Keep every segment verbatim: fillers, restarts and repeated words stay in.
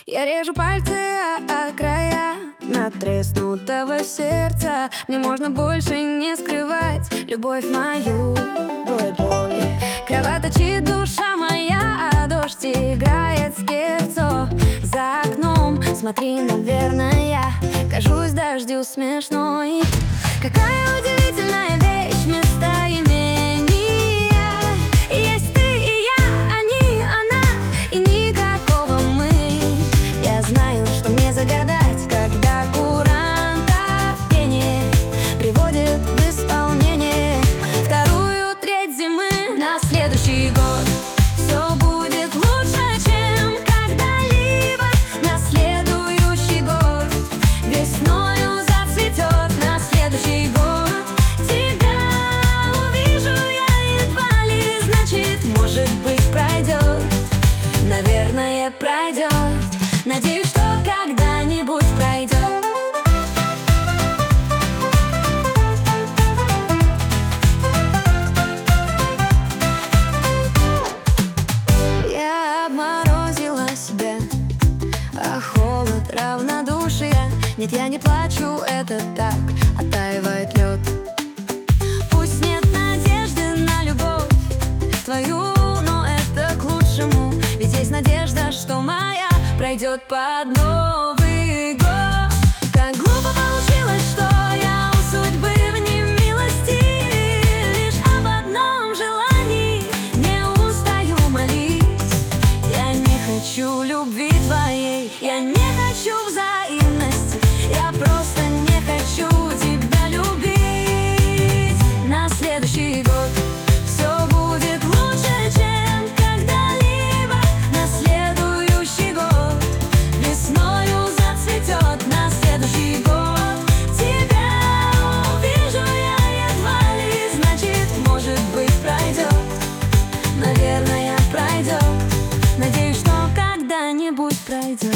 Я режу пальцы о края надтреснутого сердца. Мне можно больше не скрывать любовь мою. Боль-боль. Кровоточит душа моя, а дождь играет скерцо за окном. Смотри, наверное, я кажусь дождю смешной. Какая удивительная вещь местоимения. Есть ты и я, они, она и никакого мы. Я знаю, что мне загадать, когда куранта пение приводит в исполнение вторую треть зимы. На следующий год все будет лучше, чем когда-либо. На следующий год весною зацветет. На следующий год тебя увижу я едва ли, значит, может быть, пройдет. Наверное, пройдет. Надеюсь, что когда-нибудь пройдет. Я обморозила себя, а холод равнодушия. Нет, я не плачу, это так, оттаивает лед. Пусть нет надежды на любовь твою, но это к лучшему. Ведь есть надежда, что моя пройдет под Новый год. Как глупо получилось, что я у судьбы в немилости. Лишь об одном желании не устаю молить. Я не хочу любви твоей, я не хочу взаимности. Я просто не хочу тебя любить. На следующий год все будет лучше, чем когда-либо. На следующий год весною зацветет. На следующий год тебя увижу я едва ли, значит, может быть, пройдет. Наверное, пройдет. Надеюсь, что когда-нибудь пройдет.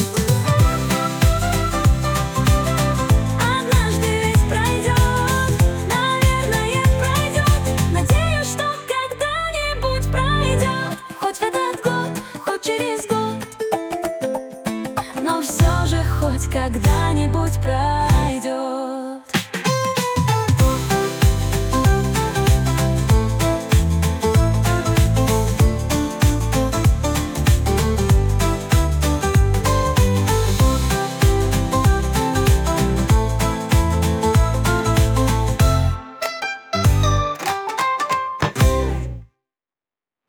Однажды ведь пройдет. Наверное, пройдет. Надеюсь, что когда-нибудь пройдет. Хоть в этот год, хоть через год, но все же хоть когда-нибудь пройдет.